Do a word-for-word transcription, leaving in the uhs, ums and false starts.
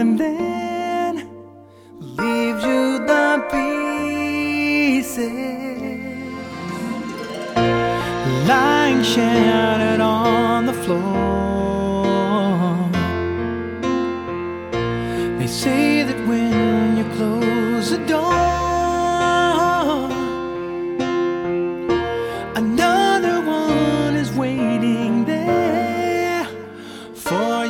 and then leaves you the pieces lying shattered on the floor. They say that when